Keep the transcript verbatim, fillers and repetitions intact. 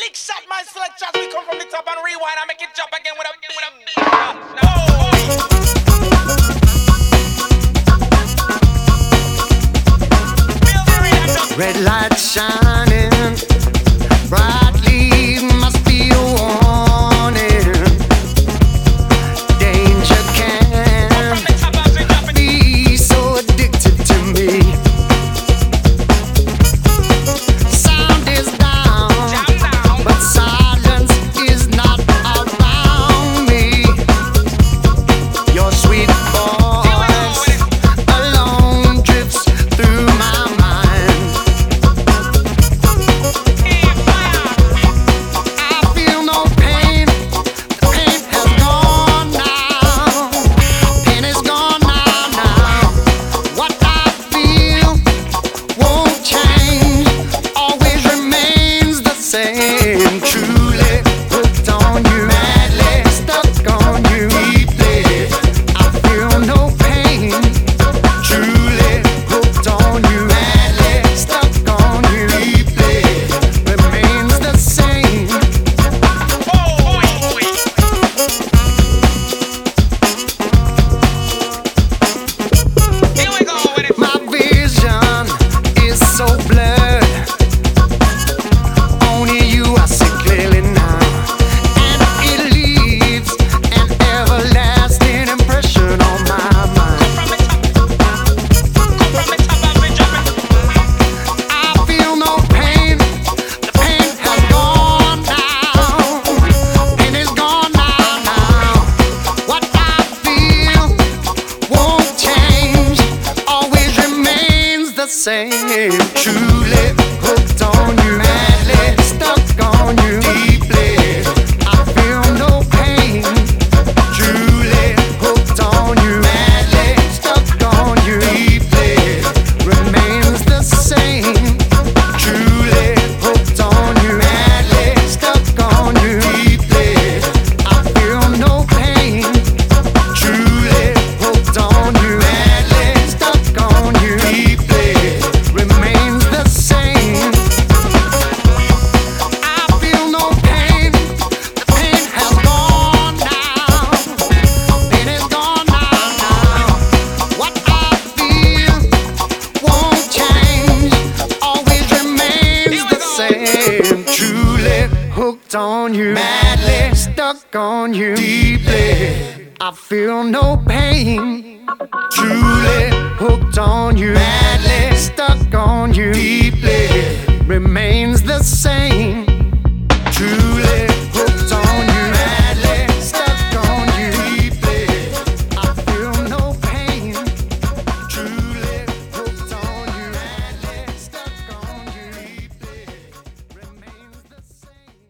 Big shot, man, select shots. We come from the top and rewind and make it jump again with a big, with a big oh. Red light shining brightly, must be a warning. Danger can be so addicted to me. Sound is down, but silence is not around me. Your sweet voice alone drifts through my mind. I feel no pain, the pain has gone now. Pain is gone now, now. What I feel won't change, always remains the same. Truly hooked on you, madly stuck on you, deeply. I feel no pain. Truly hooked on you, madly stuck on you, deeply. Remains the same. Here we go with it. My vision is so blurred. Only you I see clearly now, and it leaves an everlasting impression on my mind. From the top, from the top, I've been jumping. I feel no pain, the pain has gone now. Pain is gone now, now. What I feel won't change, always remains the same. Truly hooked on you, madly stuck on you, deeply. I feel no pain. Truly hooked on you, madly stuck on you, deeply. Remains the same. Truly hooked on you, madly stuck on you, deeply. I feel no pain. Truly hooked on you, madly stuck on you, deeply. Remains the same. I feel no pain. The pain has gone now. Pain is gone now, now. What I feel won't change, always remains the same. Truly hooked on you, madly stuck on you, deeply. I feel no pain. Truly hooked on you, madly stuck on you, deeply. Remains the same.